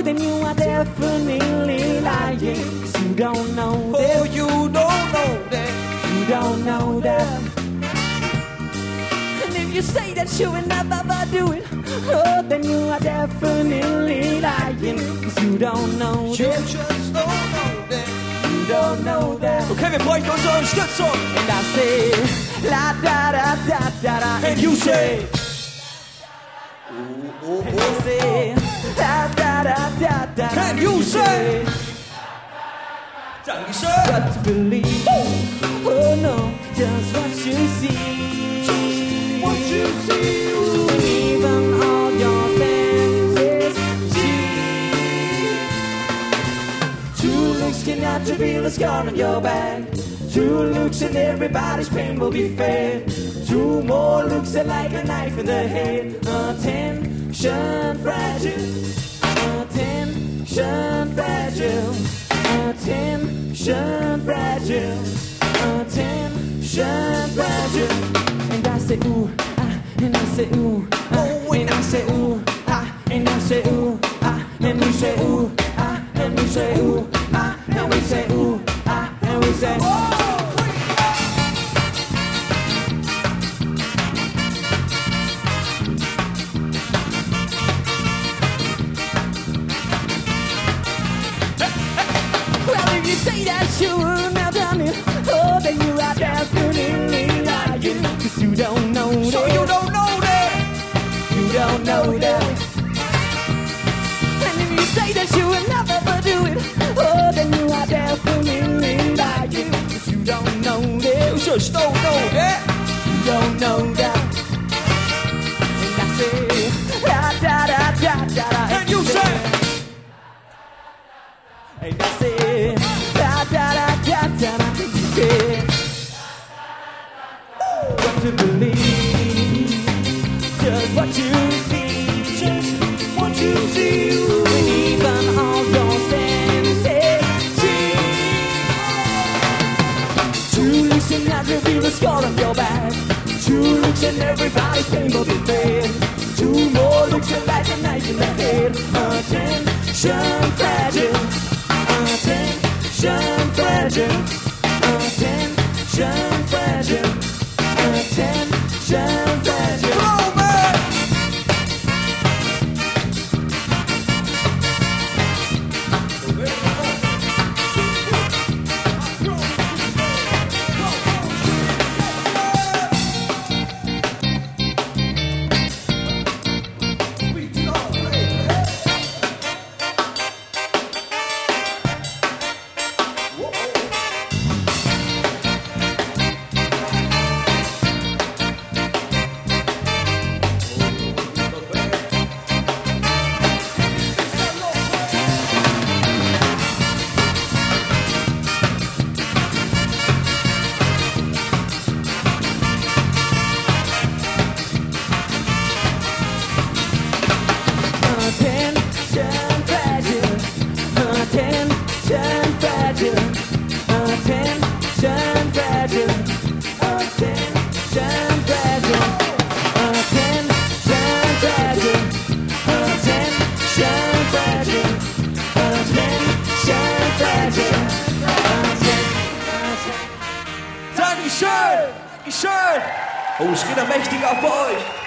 then you are definitely lying. 'Cause you don't know that. Oh, you don't know that. You don't know that. And if you say that you will never do it, oh, then you are definitely lying. 'Cause you don't know You that. just don't know that. You don't know that. Okay, wir bräuchten unsere Unterstützung. And I say, la da da da da da. And you say, And you say, la da da da da. Can you say? Dankeschön. Got to believe. Oh no, just what you see. What you see. And even all your senses see. 2 looks cannot reveal the scar on your back. 2 looks and everybody's pain will be fed. 2 more looks are like a knife in the head. Attention fragile. Attention fragile. Attention fragile. Attention fragile. And I say ooh, ah, and I say ooh, ah, and I say ooh, ah, and I say ooh, ah, and we say ooh, ah, and we say ooh, ah, and we say ooh, ah, and we say ooh. Well, if you say that you will now done it, oh, then you are definitely lying. 'Cause you don't know that. So you don't know that. You don't know that. And if you say that you will never do it, oh, then you are definitely lying. 'Cause you don't know that. You just don't know that. You don't know that. And I say, da da da da da da. And you say, And I say, da da da da da da. And you say, what to believe, just what you see, just what you see. And even all your senses see. 2 looks and not reveal the scar on your back. 2 looks and everybody's pain will be fed. 2 more looks are like a knife in the head. Attention fragile. Attention fragile. Attention fragile. Attention fragile. oh man. Attention fragile. Attention fragile. Attention fragile. Attention fragile. Attention fragile. Attention fragile. Attention fragile. Dankeschön. Dankeschön. Oh, es geht ein mächtiger auf euch.